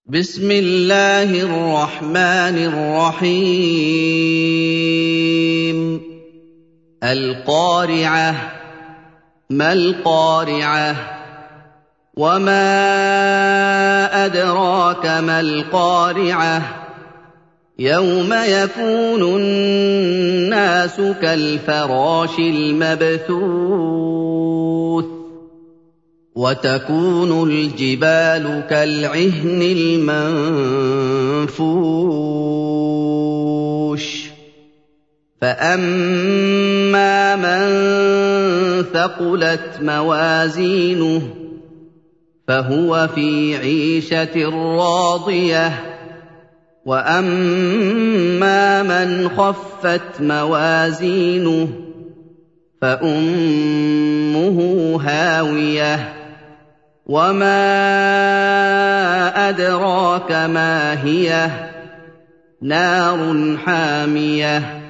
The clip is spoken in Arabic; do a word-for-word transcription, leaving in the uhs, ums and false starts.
بسم الله الرحمن الرحيم القارعة ما القارعة وما أدراك ما القارعة يوم يكون الناس كالفراش المبثوث وتكون الجبال كالعهن المنفوش فأما من ثقلت موازينه فهو في عيشة راضية وأما من خفت موازينه فأمه هاوية وما أدراك ما هي نار حامية